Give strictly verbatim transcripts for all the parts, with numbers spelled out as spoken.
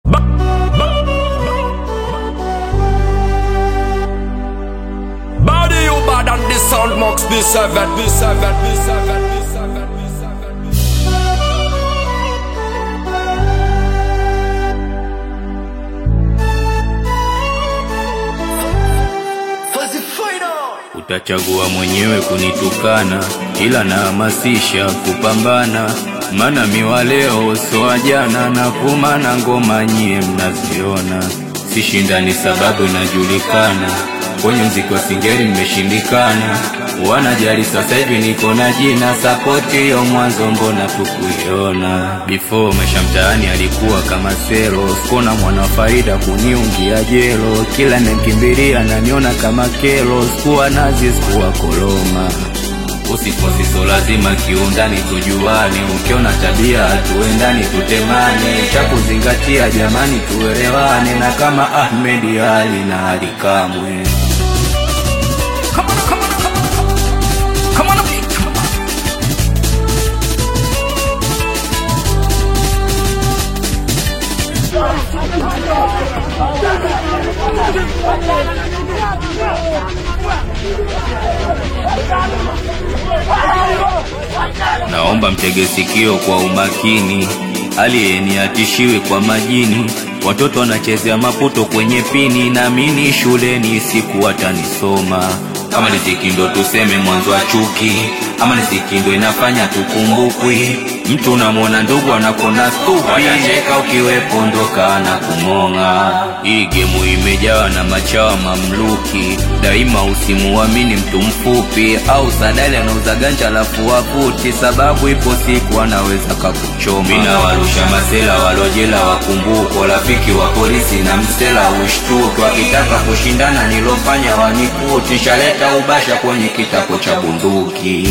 Body you bad and the sound mux B seven, B seven, B seven, B seven, B seven, B seven. Utachagua mwenyewe kunitukana, ila nahamasisha kupambana. Mana miwa leo so jana, na kumana ngoma nyie mnaziona. Sishindani sababu inajulikana, kwenye mziki wa singeli nimeshindikana. Wanajali sasa hivi niko na jina, support yo mwanzo mbona tukuiona. Before maisha mtaani alikuwa kama sero, sikona mwana faida kuniungia jelo. Kila nimkimbilia ananiona kama kero, sikuwa nazi sikuwa koloma. Usifosi so lazima kiundani tujuane, ukiona tabia tuendani tutemane. Cha kuzingatia jamani tuelewane, na kama Ahmed Ali na Ali Kamwe. Come on, come on, come on, come on, Naomba mtege sikio kwa umakini, alieni atishiwe kwa majini. Watoto wanachezea maputo kwenye pini, na mini shuleni siku watanisoma. Kama niziki ndo tuseme mwanzo wa chuki, ama niziki ndo inafanya tukumbukwi. Mtu unamwona ndugu anakona stupi, watacheka ukiwepo ndoka na kumonga. Hii gemu imejawa na machawa mamluki, daima usimuamini mtu mfupi. Au sadali anauza ganja lafu waputi, sababu ipo siku anaweza kakuchoma. Mina warusha masela walojela wakumbuko, rafiki wa polisi na msela ushtuki. Wakitaka kushindana nilofanya wanikuti, shaleta ubasha kwenye kitako cha bunduki.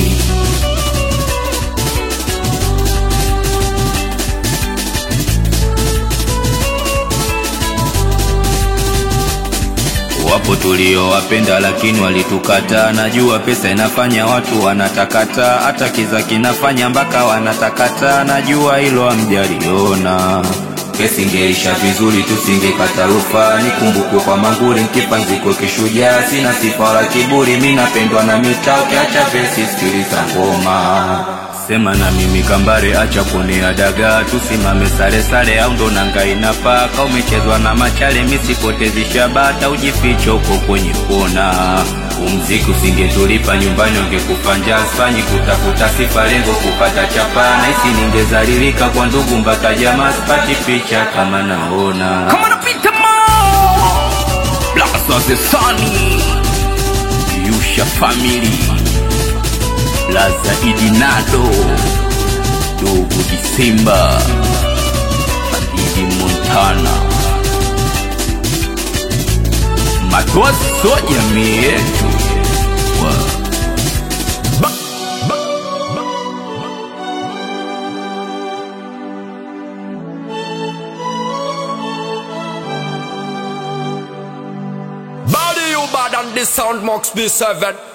Wapo tulio wapenda lakini walitukata. Najua pesa inafanya watu wanatakata, hata kiza kinafanya mpaka wanatakata. Najua hilo hamjaliona, kesi ingeisha vizuri tusingekata rufaa. Nikumbuke kwa manguri nkipanziko kishujaa, sina sifa wala kiburi, mimi napendwa na mitaa. Ukiacha vesi sikiliza ngoma. Sema na mimi Kambare acha kuonea daga, tusimame sare sare au ndo nanga inafaa. Kama umechezwa na machale misipotezi shabata, ujifiche uko kwenye kona. Umziki usingetulipa nyumbani ungekufa njaa, sifanyi kutafuta sifa lengo kupata chapa. Na hisi ningezalilika kwa ndugu mpaka jamaa, sipati picha kama naona. come on, Peter Ma, Blast of the Sunny, Yusha Family, Laza Idinado, Dogo Disemba, Fadidi Montana. Matoa soja mietu body you bad and the sound mux B seven.